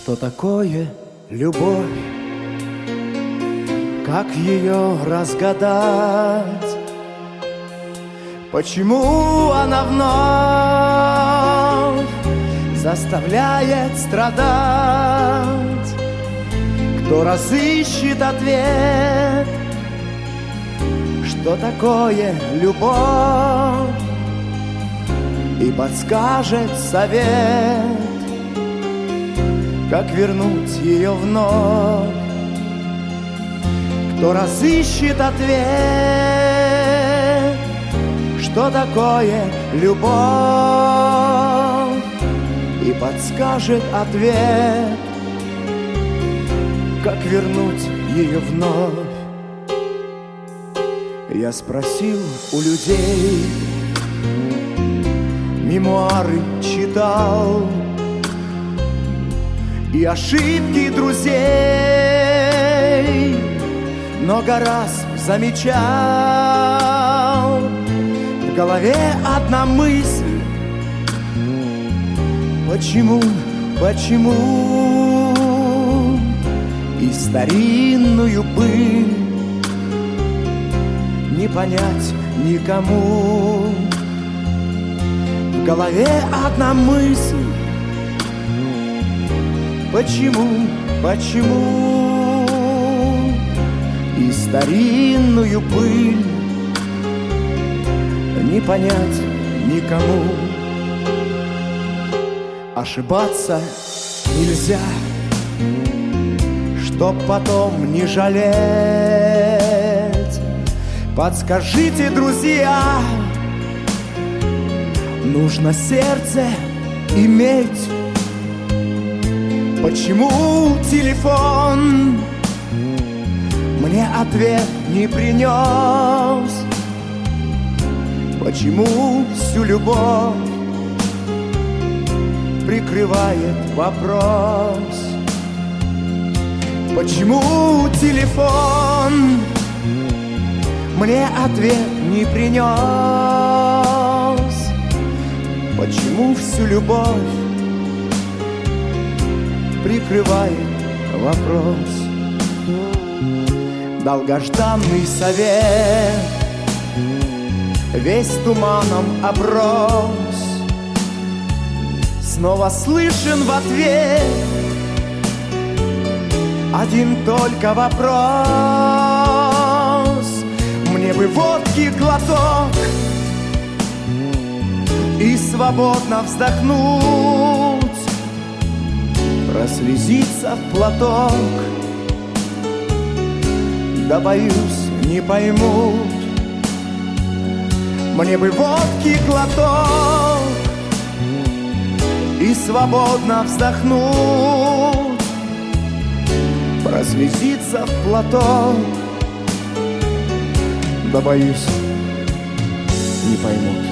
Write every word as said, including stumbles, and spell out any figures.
Что такое любовь? Как ее разгадать? Почему она вновь заставляет страдать? Кто разыщет ответ? Что такое любовь? И подскажет совет, как вернуть ее вновь. Кто разыщет ответ, что такое любовь, и подскажет ответ, как вернуть ее вновь. Я спросил у людей, мемуары читал и ошибки друзей много раз замечал. В голове одна мысль: почему, почему и старинную пыль не понять никому? В голове одна мысль: почему, почему и старинную пыль не понять никому? Ошибаться нельзя, чтоб потом не жалеть. Подскажите, друзья, нужно сердце иметь. Почему телефон мне ответ не принес? Почему всю любовь прикрывает вопрос? Почему телефон мне ответ не принес? Почему всю любовь прикрывает вопрос? Долгожданный совет весь туманом оброс. Снова слышен в ответ один только вопрос: мне бы водки глоток и свободно вздохнуть, прослезиться в платок. Да боюсь, не поймут. Мне бы водки глоток и свободно вздохнуть, прослезиться в платок. Да боюсь, не поймут.